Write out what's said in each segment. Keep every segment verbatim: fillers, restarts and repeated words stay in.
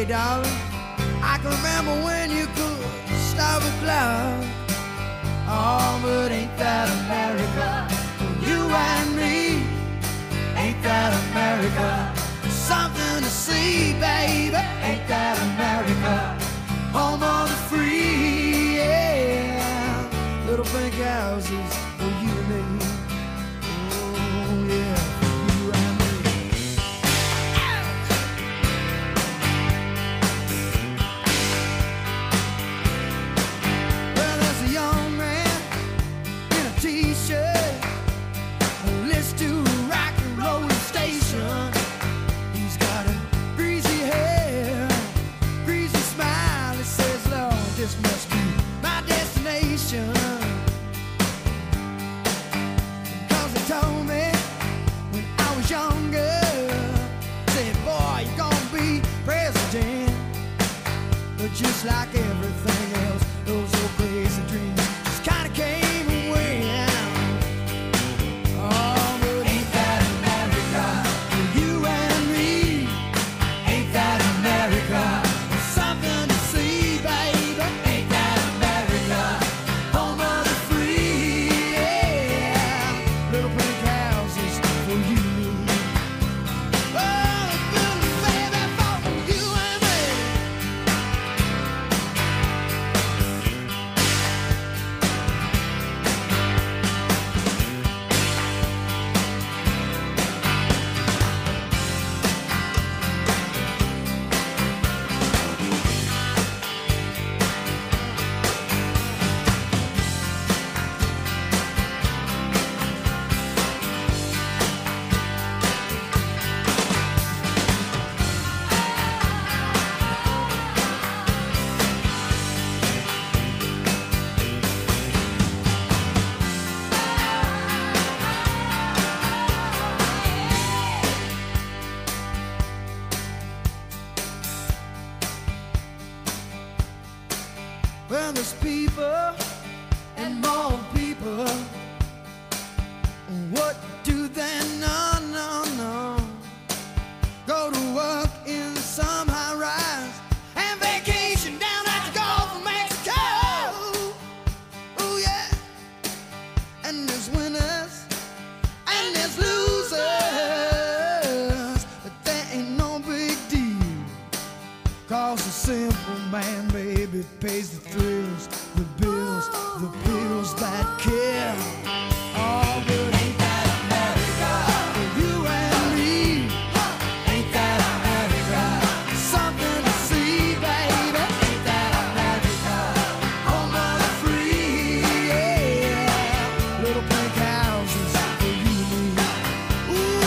Hey, darling, I can remember when you could stop a cloud. Oh, but ain't that America? For you and me, ain't that America? Something to see, baby. Ain't that America? Home of the free, yeah. Little pink houses for you and me. Oh, yeah. This must be my destination. Cause they told me when I was younger, said, boy, you're gonna be president. But just like everything else, those old crazy dreams just kinda came and went. Oh, but ain't that America? For you and me, ain't that America? Something to see, baby. Well, there's people and more people. What do they know? No, no. Go to work in some high rise and vacation down at the Gulf of Mexico. Oh, yeah. And there's winners and there's losers, but that ain't no big deal. Cause the simple man, baby, pays the thrills, the bills, the bills that kill. Oh, but ain't that America? For you and me, ain't that America? Something to see, baby. Ain't that America? Home of the free, yeah. Little pink houses for you and me. Ooh.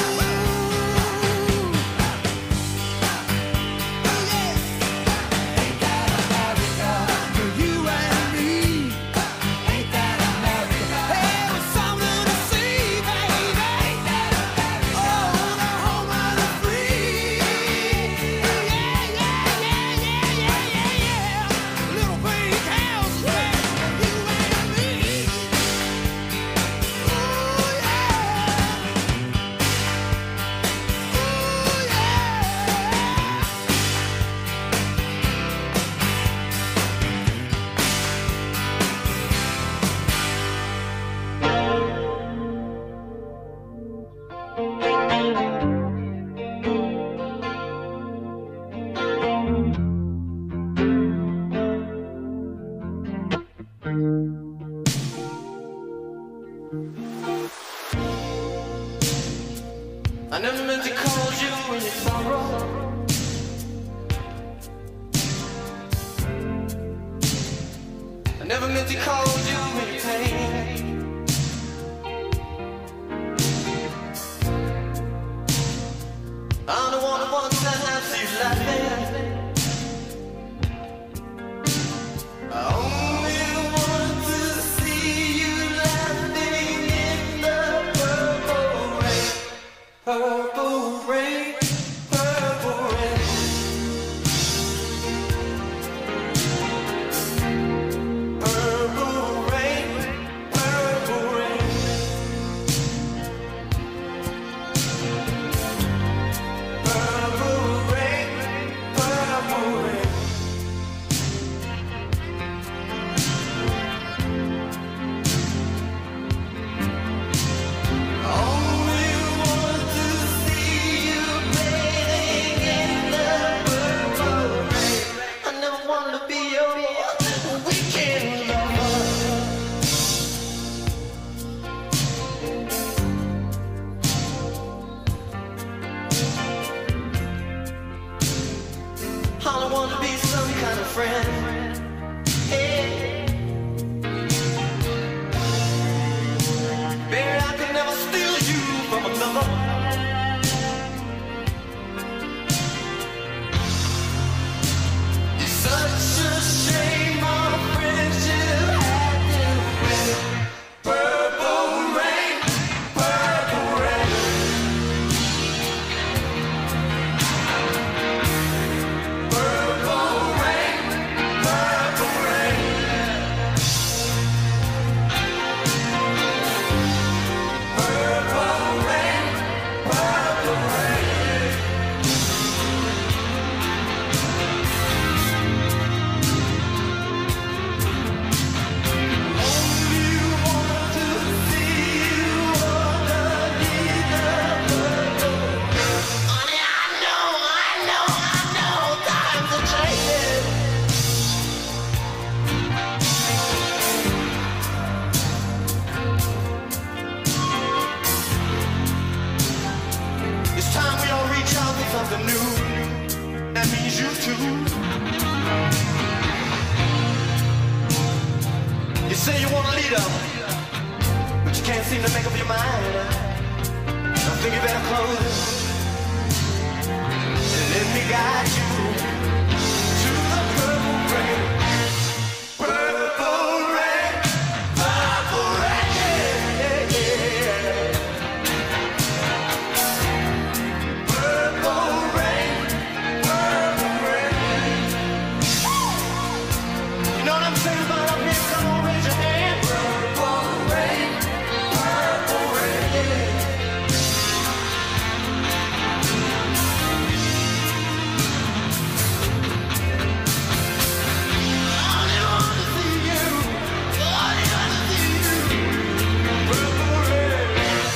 I never meant to call you in your sorrow. I never meant to call you in your pain. I'm the one who wants to have you laughing. I only want to see you laughing in the purple rain. Purple rain, purple rain. Purple All I want to be some kind of friend. Hey. Baby, I could never steal you from another. It's such a shame our friendship had to end. Purple rain, purple rain. Purple rain, purple rain. Purple rain, purple rain. Only want to see you underneath the purple. Honey, I know, I know, I know times are changing. It's time we all reach out for something new. That means you too. You say you want a leader, but you can't seem to make up your mind. I think you better close and let me guide you to the purple rain. Purple rain, purple rain. Yeah, yeah. Purple rain, purple rain. You know what I'm saying about up here? Come on, raise your hand. Purple rain, purple rain. I only want to see you. I only want to see you. Purple rain.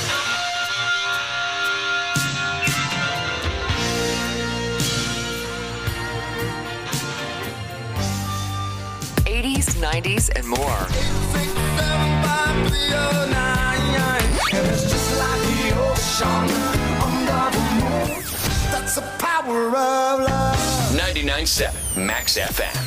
eighties, nineties, and more. And it's just like the ocean under the moon. That's the power of love. ninety-nine point seven Max F M.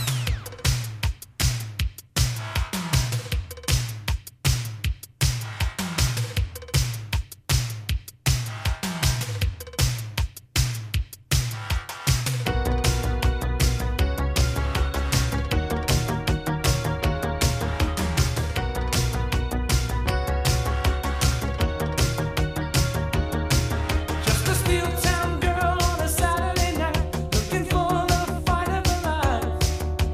Just a steel town girl on a Saturday night, looking for the fight of her life.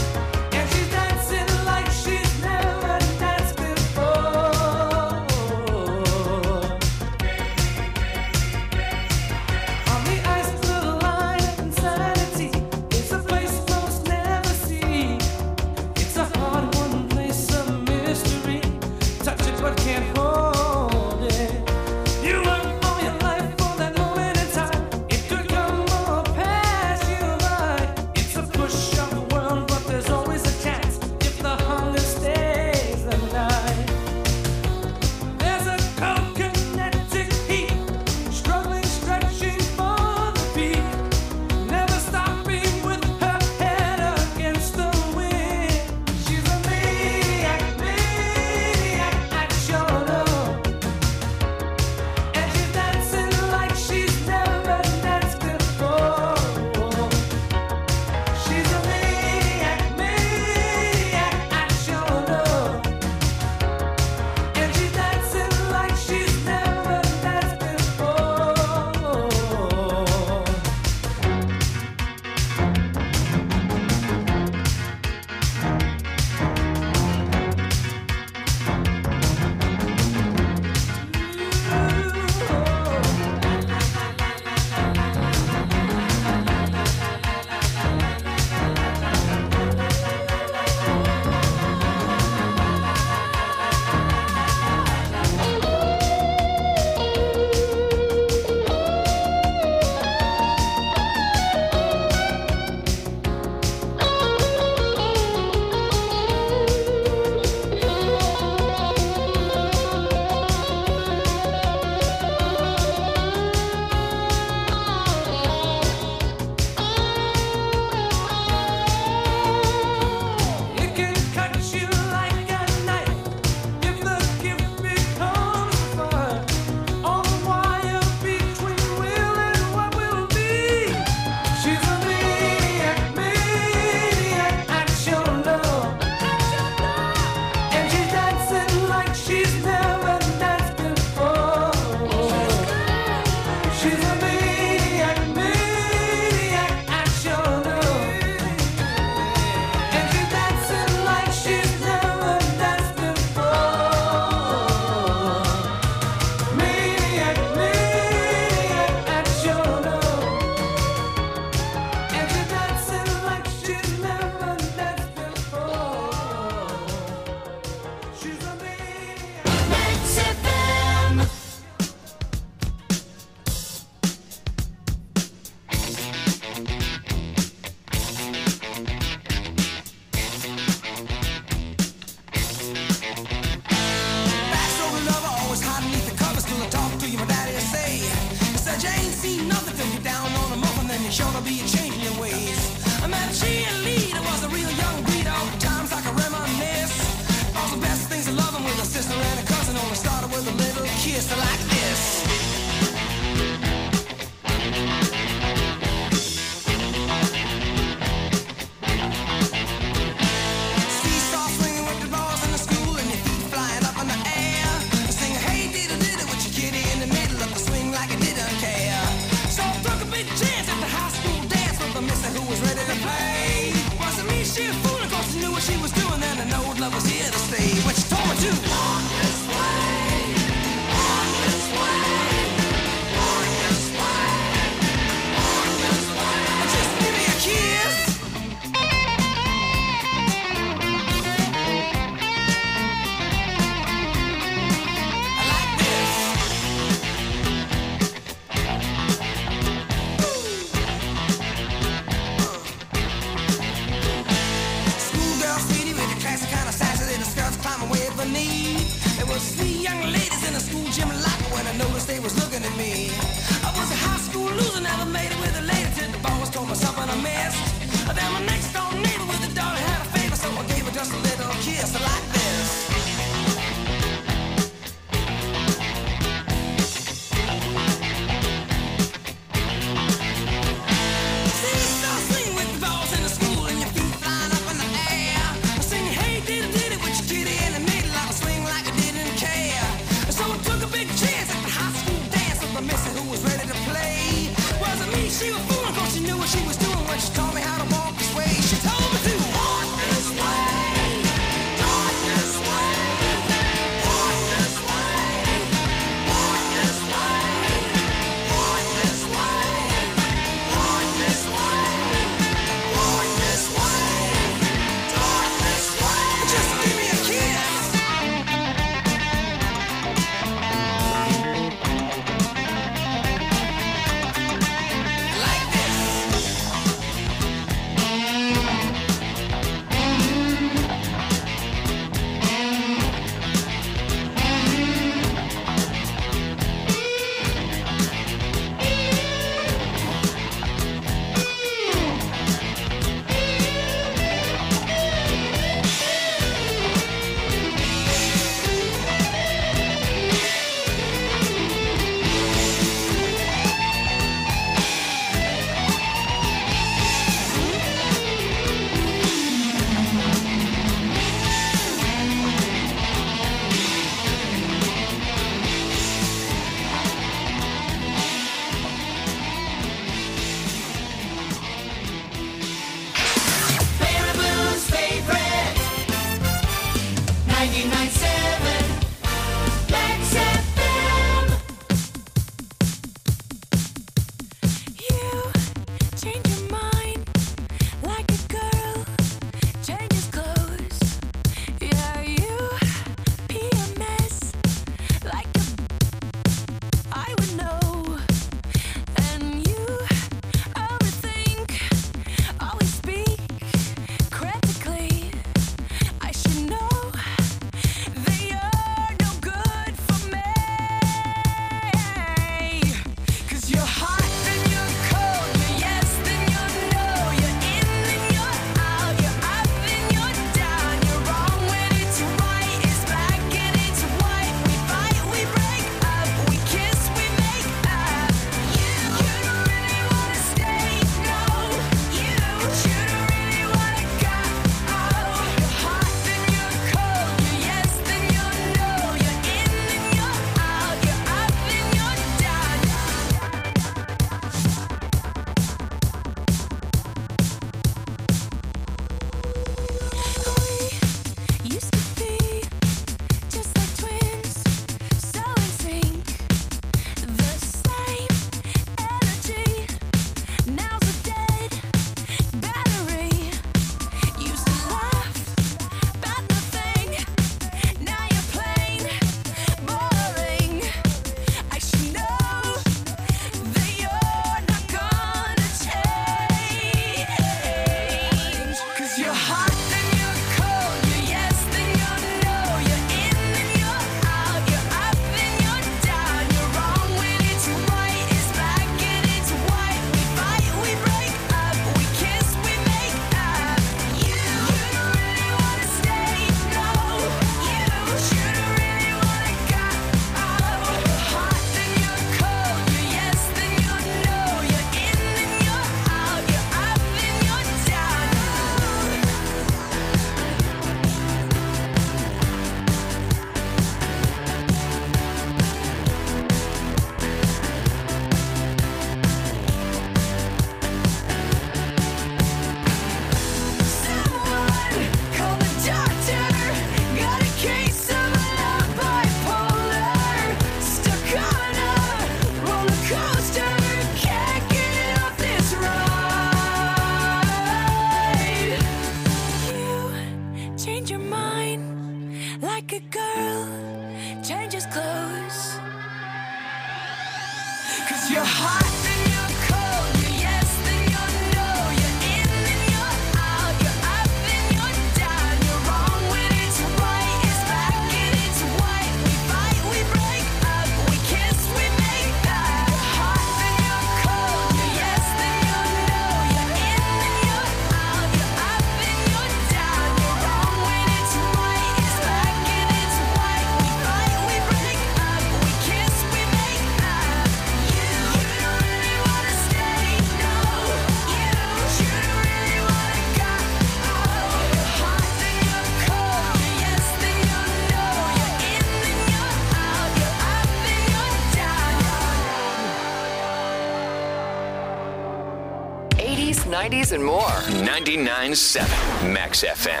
eighties, nineties, and more. ninety-nine point seven Max F M.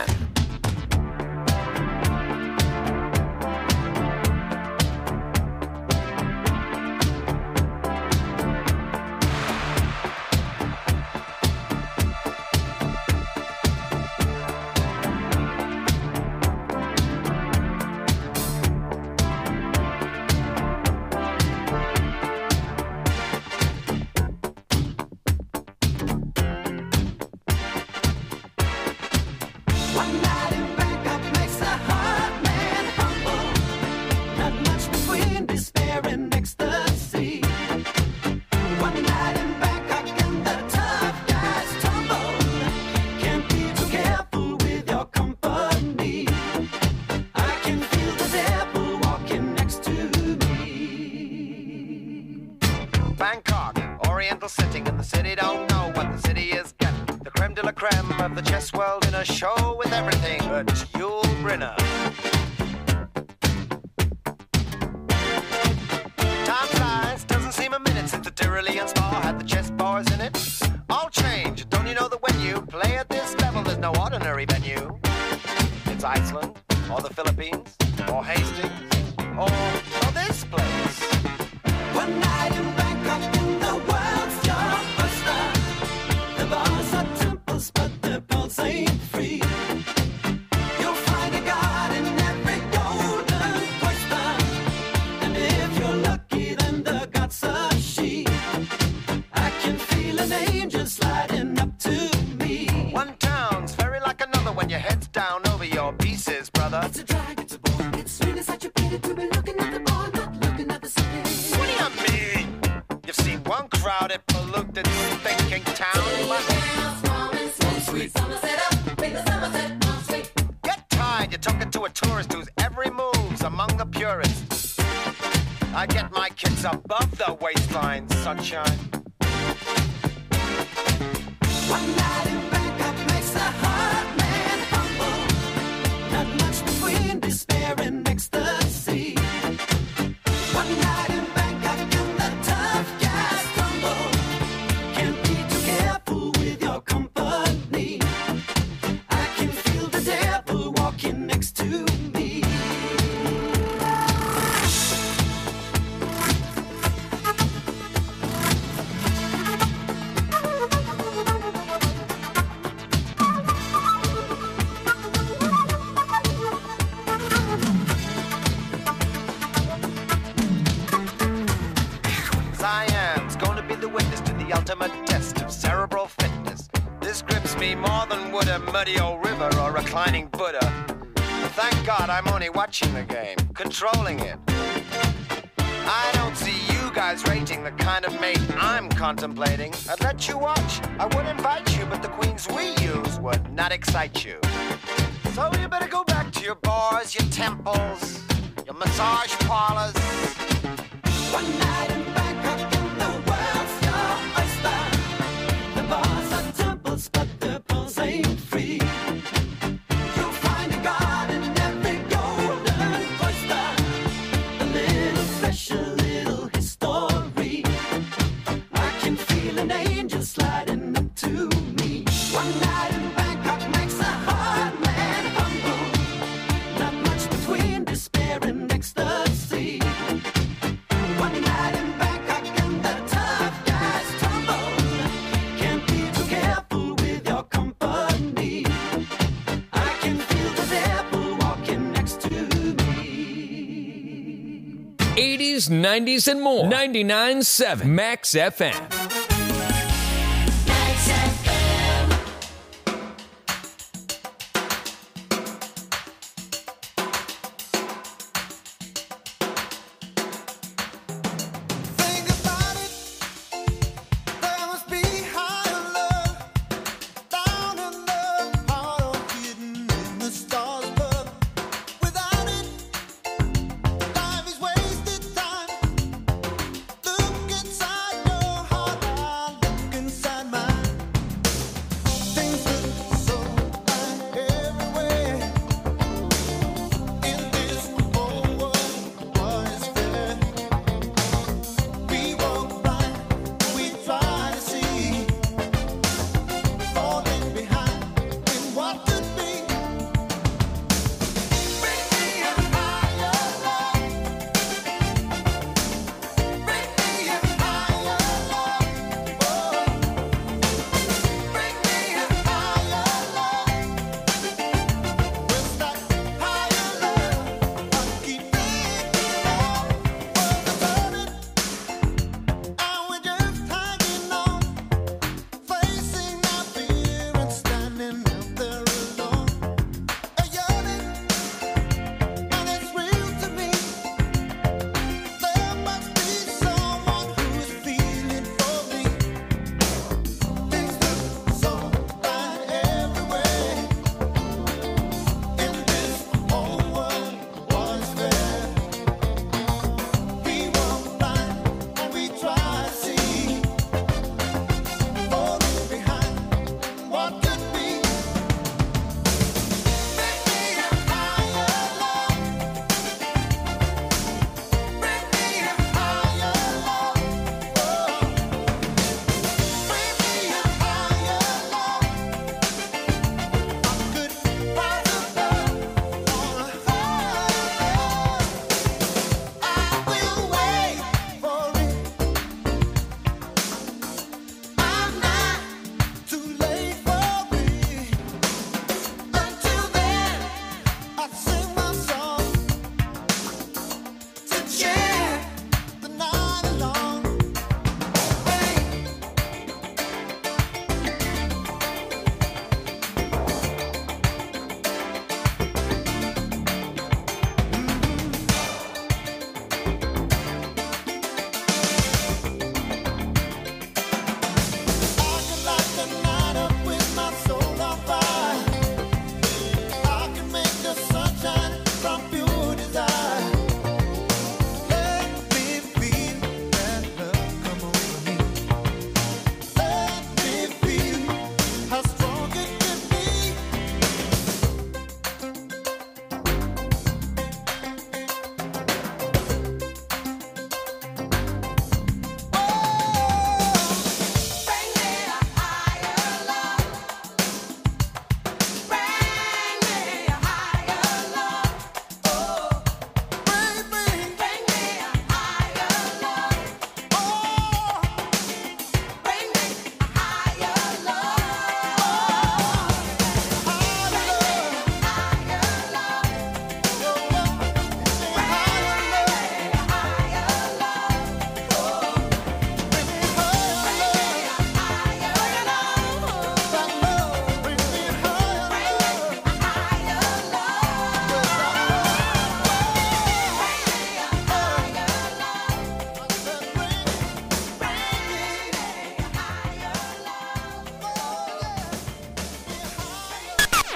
Watching the game, controlling it. I don't see you guys rating the kind of mate I'm contemplating. I'd let you watch, I would invite you, but the queens we use would not excite you. So you better go back to your bars, your temples, your massage parlors. One night in Bangkok and the world's your oyster. The bars are temples, but the pearls ain't free. eighties, nineties, and more. ninety-nine point seven Max F M. Heart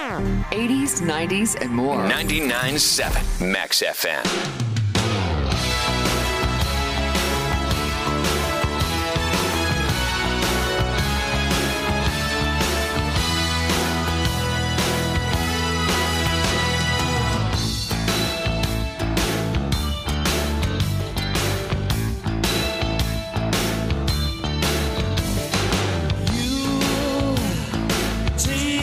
eighties, nineties, and more. ninety-nine point seven Max F M.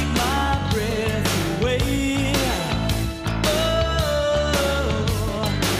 Take my breath away. Oh,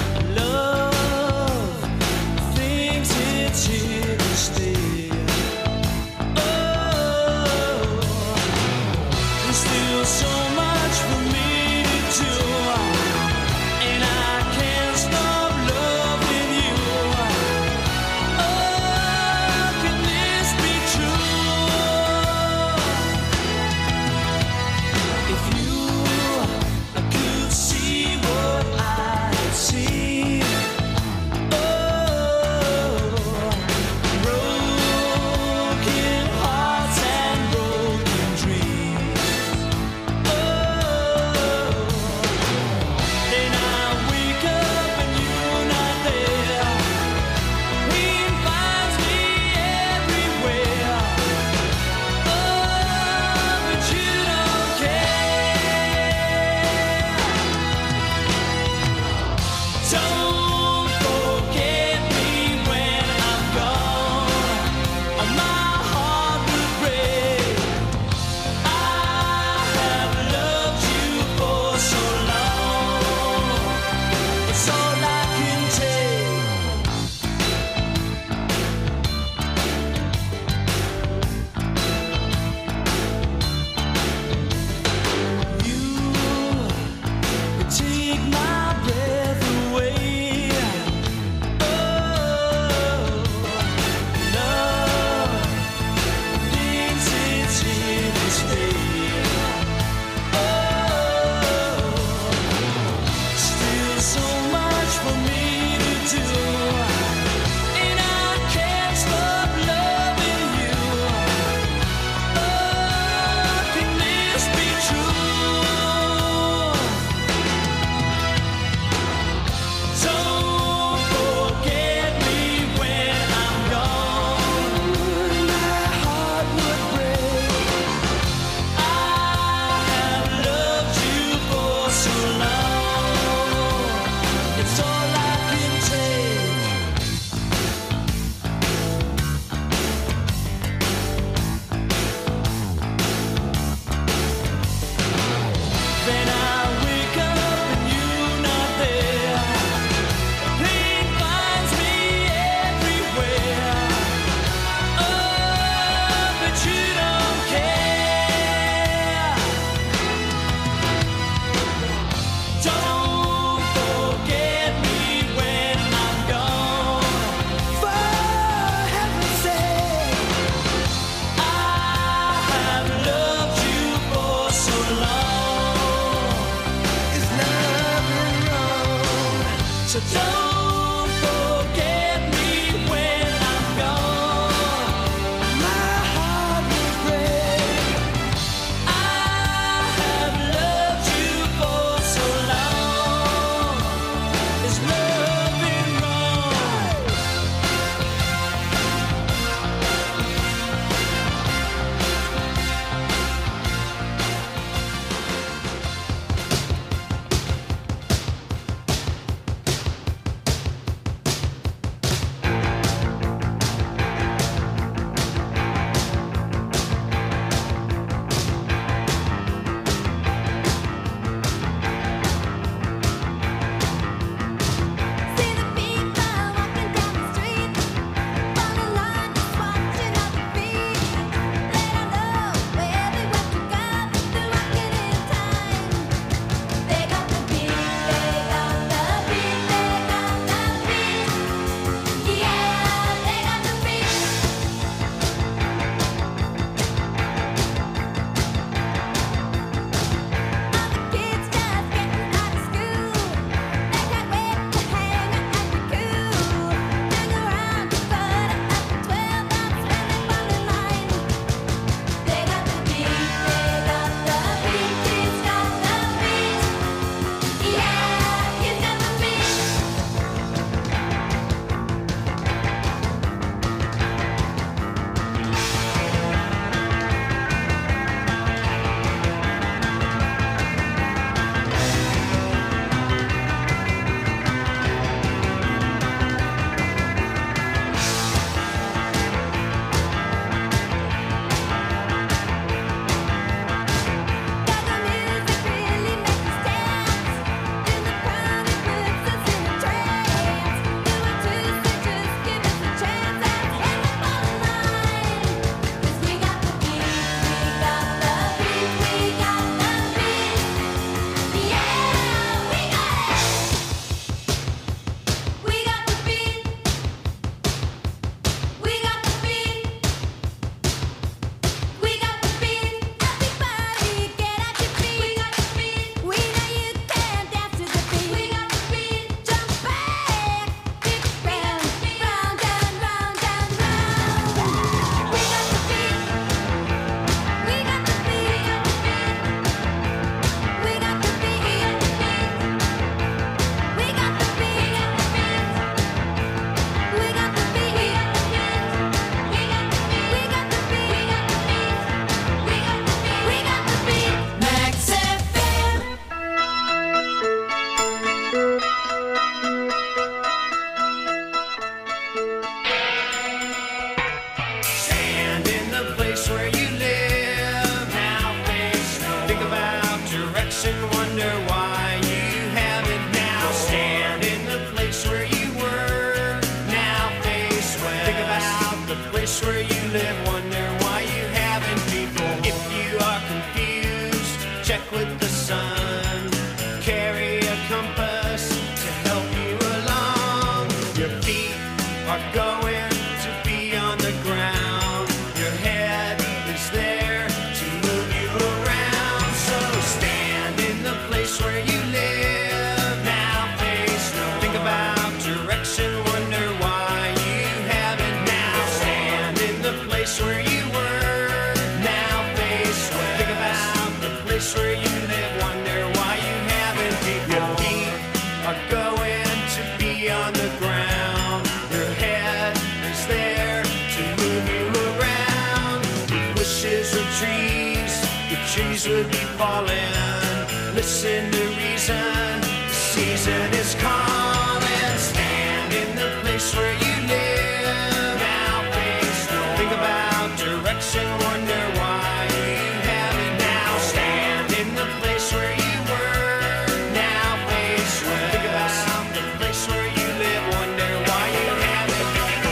you live, wonder why you haven't people. If you are confused, check with the sun. Carry a compass to help you along. Your feet are going to be on the ground. Your head is there to move you around. So stand in the place where you live. Now face no. Think about direction, wonder why you haven't. Now stand in the place where you were. Now face where. Think about the place where you live, wonder why you haven't. Your feet are going to be on the ground. Your head is there to move you around. If wishes were trees, the trees would be falling. Listen to reason, the season is calling. Stand in the place where you live. Now face no. Think about direction, wonder why you haven't. Now stand in the place where you were. Now face where. Think about the place where you live, wonder why you haven't.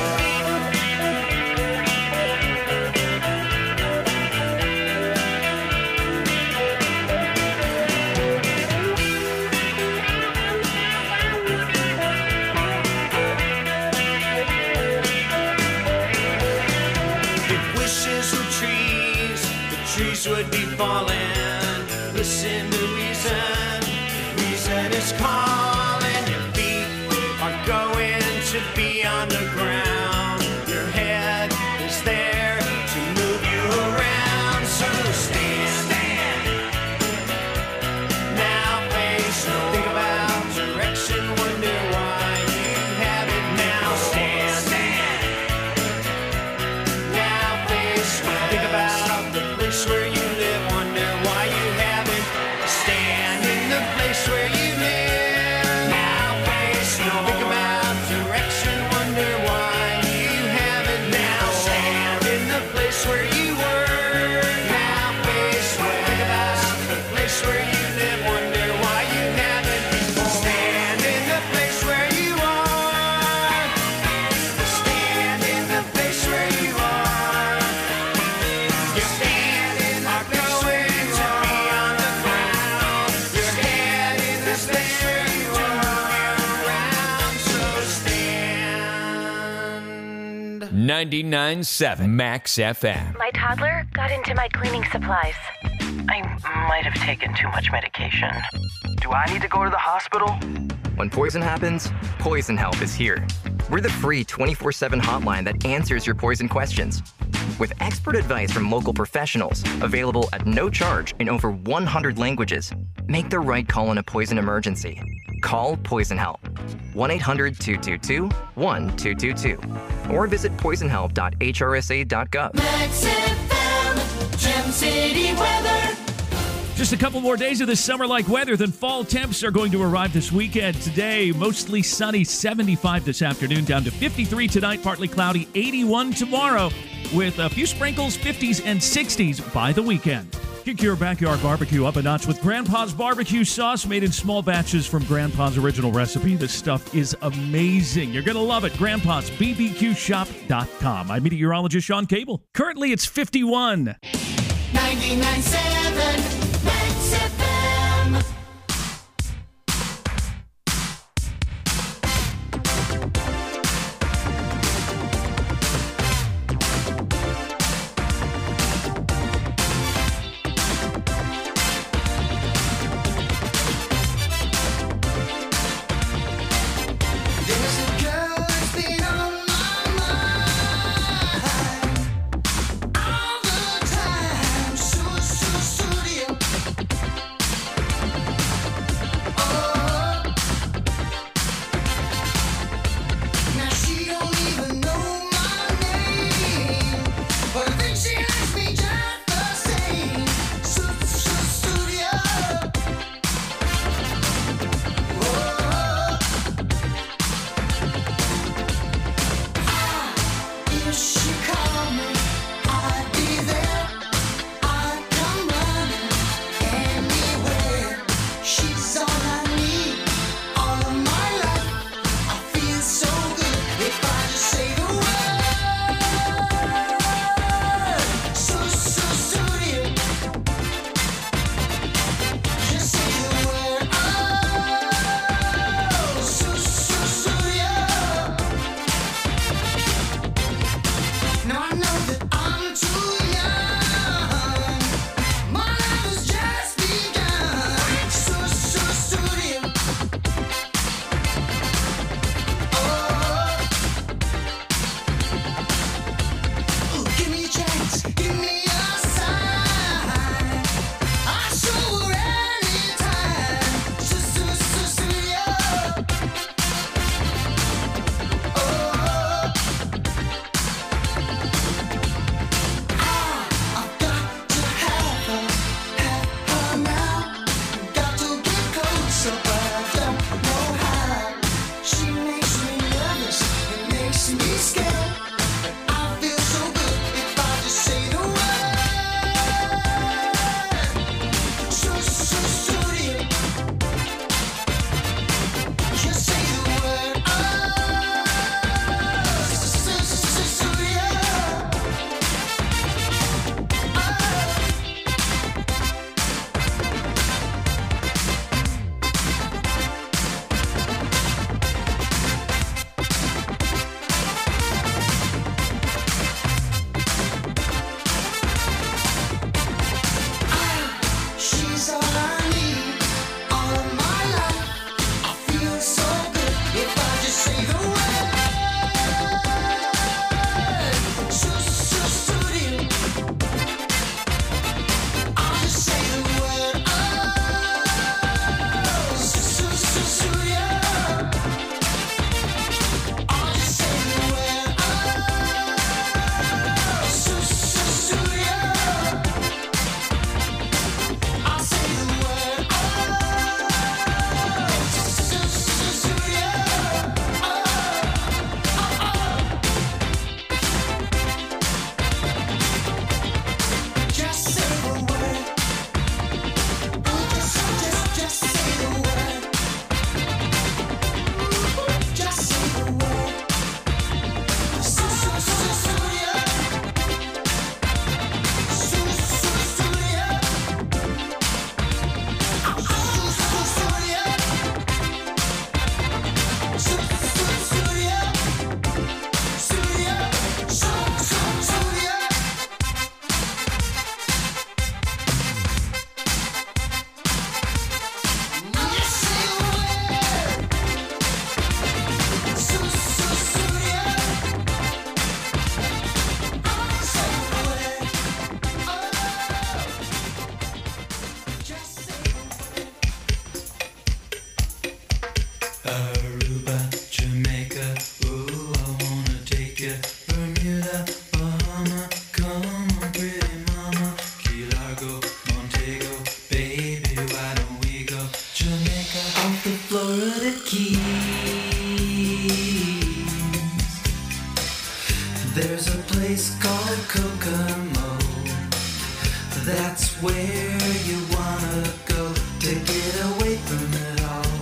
If wishes were trees, the trees would be falling. Listen to reason, reason is calling. Your feet are going to be on the ground. Your head is there to move you around. So stand, stand. Now face no. Think about direction, wonder why you haven't. Now stand, stand. Now face where. Think about the place where you live, wonder why you haven't. Stand in the place where you live. Now face no. Think about direction, wonder why you haven't. Now stand in the place where you were. Now face where. Think about the place where you live, wonder why you haven't. Stand in the place where you are. Stand in the place where you are. Your feet are going to be on the ground. Your head is there to move you around. So stand. ninety-nine point seven Max F M. My toddler got into my cleaning supplies. I might have taken too much medication. Do I need to go to the hospital? When poison happens, Poison Help is here. We're the free twenty-four seven hotline that answers your poison questions. With expert advice from local professionals, available at no charge in over one hundred languages, make the right call in a poison emergency. Call Poison Help. one eight hundred two two two one two two two. Or visit poison help dot h r s a dot gov. Max F M, Gem City weather. Just a couple more days of this summer-like weather, then fall temps are going to arrive this weekend. Today, mostly sunny, seventy-five this afternoon, down to fifty-three tonight, partly cloudy, eighty-one tomorrow, with a few sprinkles, fifties and sixties by the weekend. Kick your backyard barbecue up a notch with Grandpa's barbecue sauce, made in small batches from Grandpa's original recipe. This stuff is amazing. You're going to love it. Grandpa's B B Q shop dot com. I'm meteorologist Sean Cable. Currently, it's fifty-one. ninety-nine point seven Max F M. There's a girl that's been on my mind all the time. So, so, so Kokomo. That's where you wanna go to get away from it all.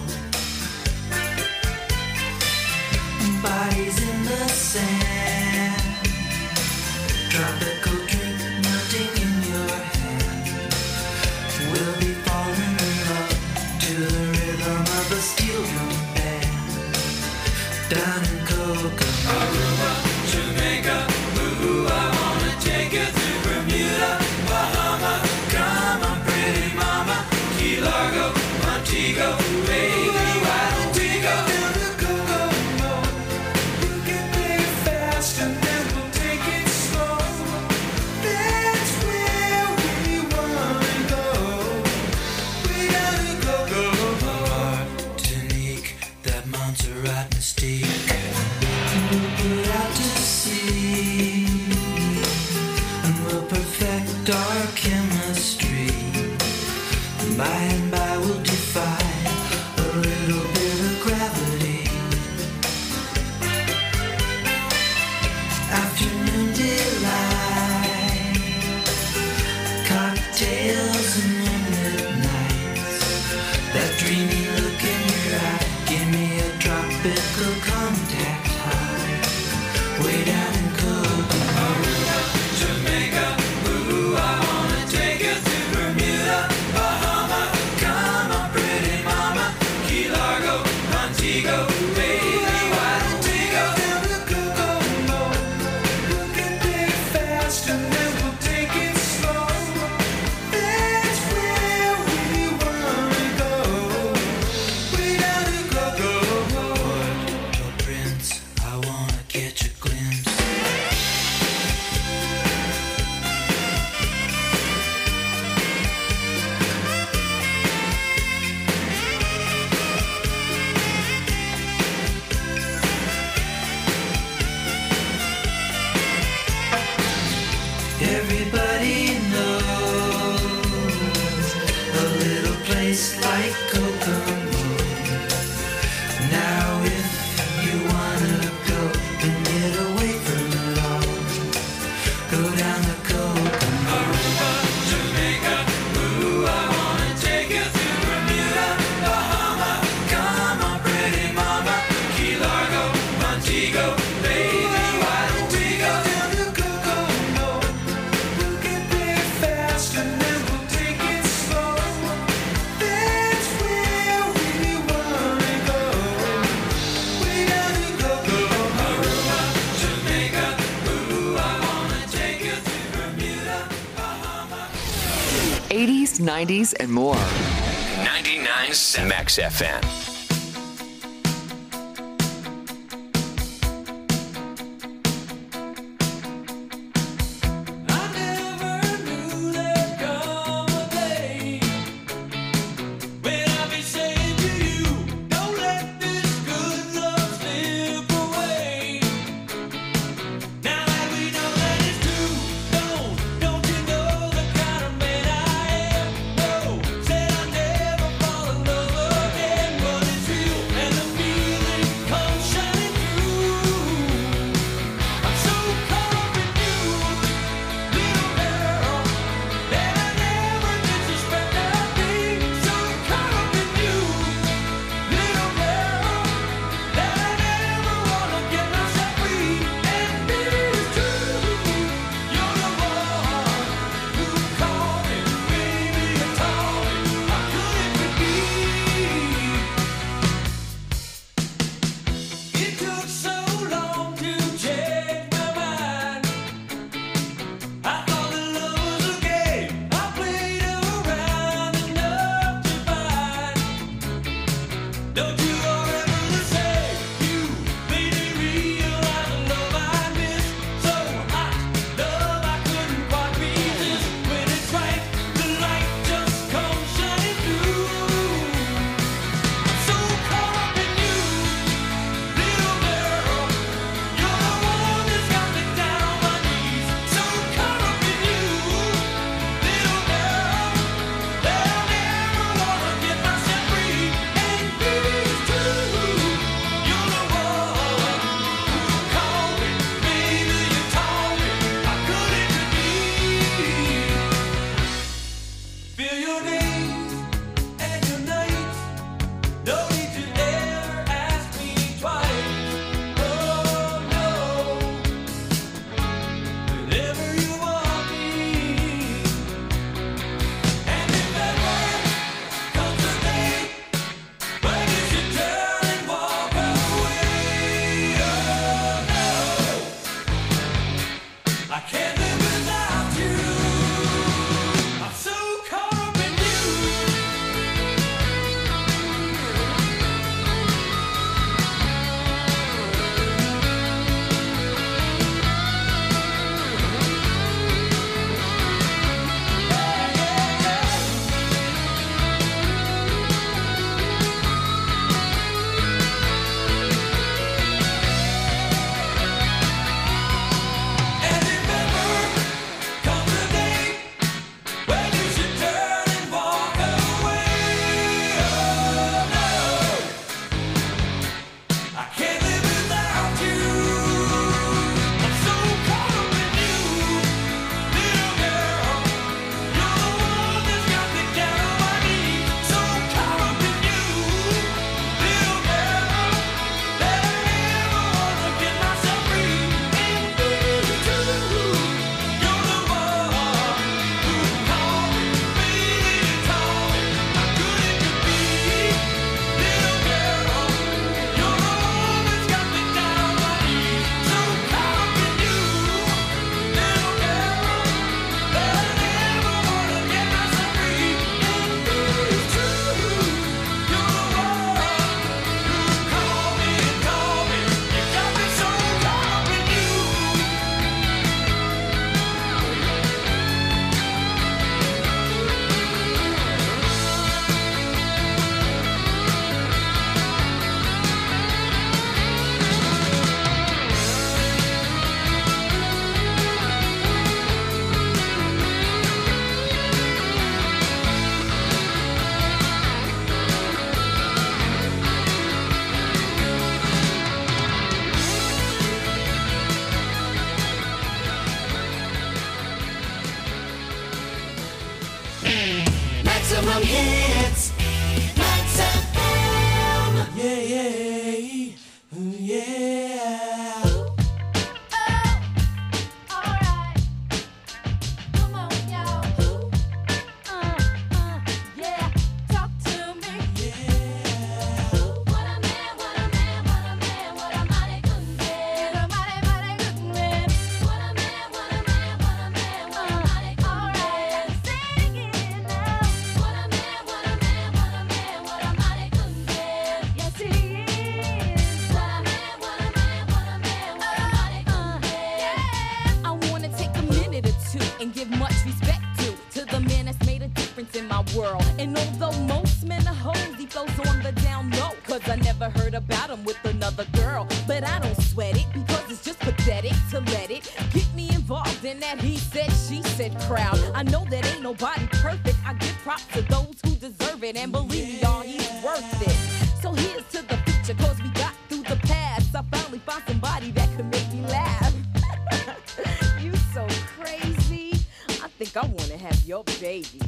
Bodies in the sand, tropical drink melting in your hand. We'll be falling in love to the rhythm of a steel drum band. Down in Kokomo, Aruba, Jamaica, ooh, I wanna take you through Bermuda, Bahama, come on pretty mama, Key Largo, Montego, baby, why don't we go down to Kokomo? We can play it fast and then we'll take it slow. That's where we wanna go. We down to Kokomo. Martinique, that Montserrat mystique. We'll put out to sea and we'll perfect our chemistry. By and by we'll defy a little bit of gravity. Afternoon delight, cocktails and moonlit nights. That dreamy look in your eye, give me a tropical contact high. Way down in Kokomo, Aruba, Jamaica, ooh, I wanna take you through Bermuda, Bahama, come on pretty mama, Key Largo, Montego, baby, why don't we go down to Kokomo? We'll get there fast and then we'll take it slow. That's where we wanna go. Way down to Kokomo. Port-au-Prince, I wanna catch a glimpse. Everybody knows a little place like Kokomo. Now if you wanna go and get away from it all, go down to Kokomo. Aruba, Jamaica, ooh, I wanna take you through Bermuda, Bahama, come on pretty mama, Key Largo, Montego, baby, why don't we go down to Kokomo? We'll get there fast and then we'll take it slow. That's where we wanna go. Way down to Kokomo. Aruba, Jamaica, ooh, I wanna take you through Bermuda, Bahama. eighties, nineties, and more. ninety-nine point seven Max F M. I never knew there'd come a day when I'd be saying to you, don't let this good love slip away. Now that we know that it's true, don't, don't you know the kind of man I am? No, said I'd never fall in love again, but hits. Max F M. Yeah, yeah, yeah. And although most men are hoes, he flows on the down low. Cause I never heard about him with another girl. But I don't sweat it because it's just pathetic to let it get me involved in that he said, she said crowd. I know that ain't nobody perfect. I give props to those who deserve it. And believe me, y'all, he's worth it. So here's to the future, cause we got through the past. I finally found somebody that could make me laugh. You so crazy. I think I wanna have your baby.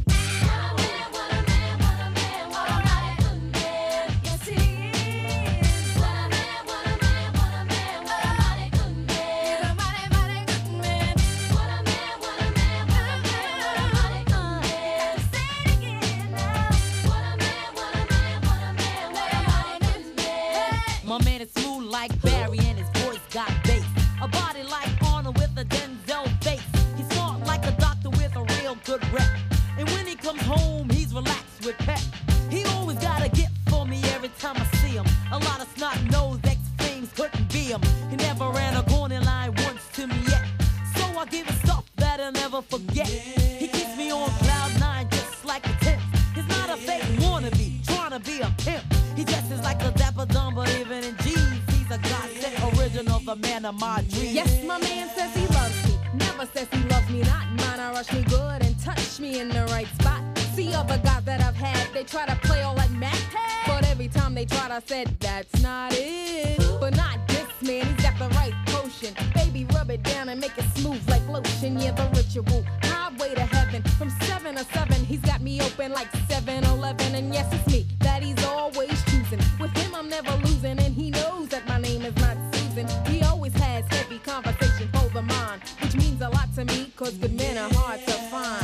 My man is smooth like Barry and his voice got bass. A body like Arnold with a Denzel face. He's smart like a doctor with a real good rep. And when he comes home, he's relaxed with pep. He always got a gift for me every time I see him. A lot of snot-nosed ex-flames couldn't be him. He never ran a corner line once to me yet. So I give him stuff that I'll never forget. He keeps me on cloud nine just like a tenth. He's not a fake wannabe, trying to be a pimp. He dresses like a dapper dumb, but even in jeans, he's a godsend original, the man of my dreams. Yes, my man says he loves me. Never says he loves me not. Mine, I rush me good and touch me in the right spot. See other guys that I've had, they try to play all like Mac. But every time they tried, I said, that's not it. But not this man, he's got the right potion. Baby, rub it down and make it smooth like lotion. Yeah, the ritual, highway to heaven. From seven to seven, he's got me open like seven eleven. And yes, it's me that he's always choosing. With him, I'm never losing. And he knows that my name is not Susan. He always has heavy conversation for the mind, which means a lot to me, cause good men are hard to find.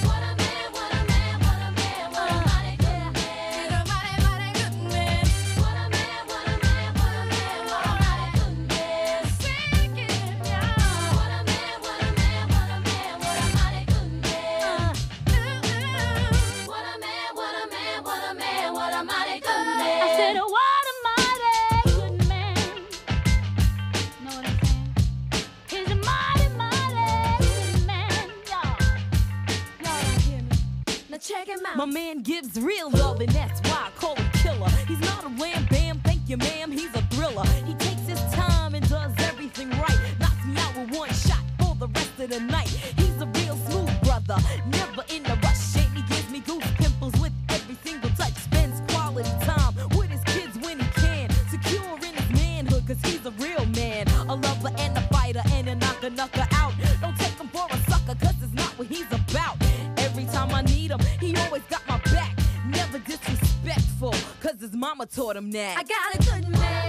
Check him out. My man gives real love, and that's why I call him killer. He's not a wham bam, thank you ma'am, he's a thriller. He takes his time and does everything right. Knocks me out with one shot for the rest of the night. He's a real smooth brother, never in a rush. And he gives me goose pimples with every single touch. Spends quality time with his kids when he can. Secure in his manhood, cause he's a real man. A lover and a fighter and a knocker knocker out. Don't take him for a sucker, cause it's not what he's about. Every time I need him, he always got my back. Never disrespectful, cause his mama taught him that. I got a good man.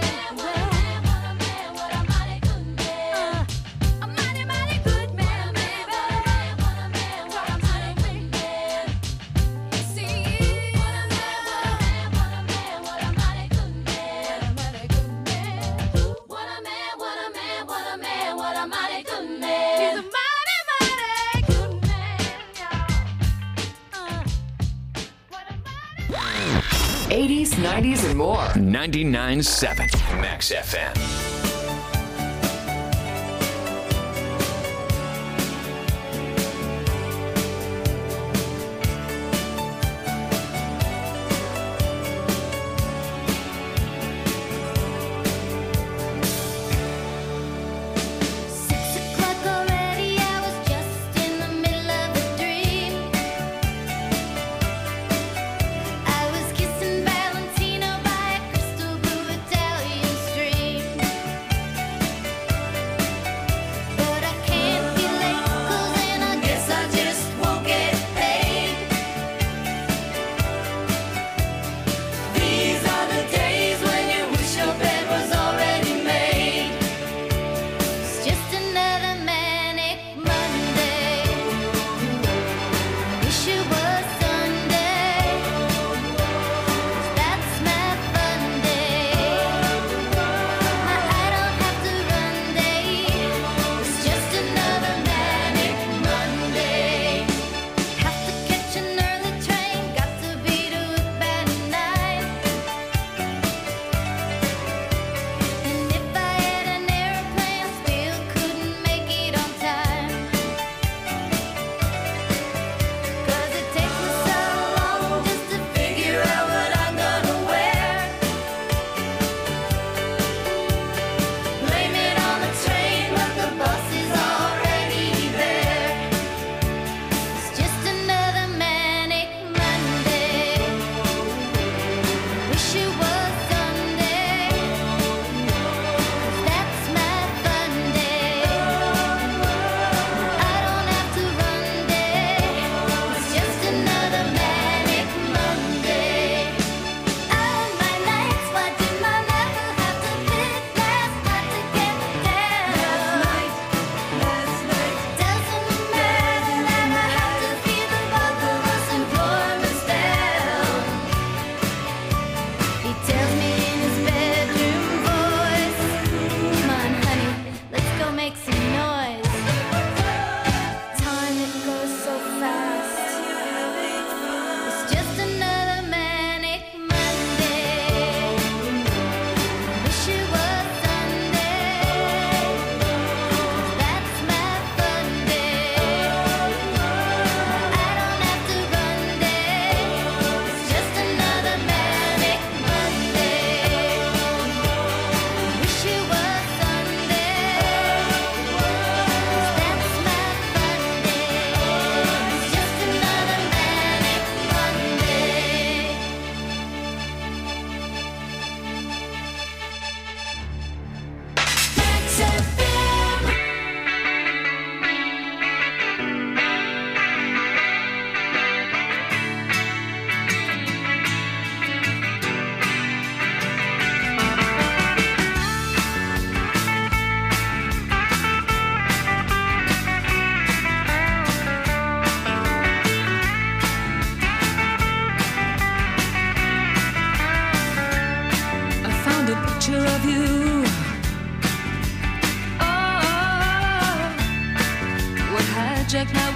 eighties, nineties, and more. ninety-nine point seven Max F M. Valentino by a crystal blue Italian stream.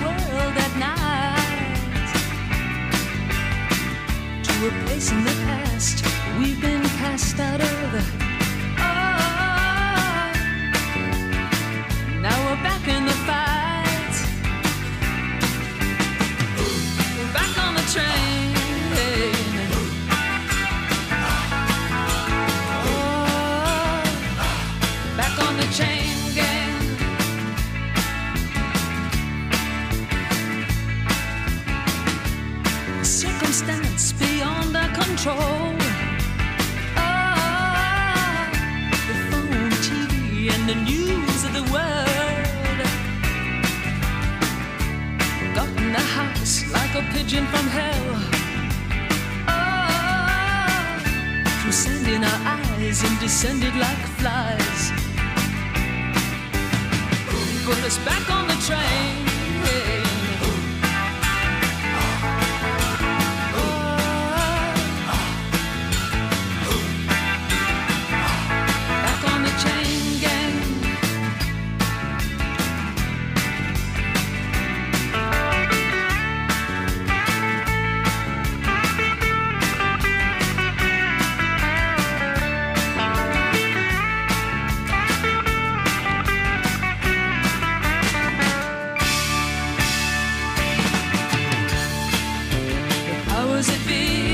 world at night, to a place in the past we've been cast out of. Oh, now we're back in the fight. We're back on the train. Oh, back on the chain gang. Circumstance beyond our control. Oh, the phone, T V, and the news of the world got in the house like a pigeon from hell. Oh, through sand in our eyes and descended like flies. Put us back on the train. Powers that be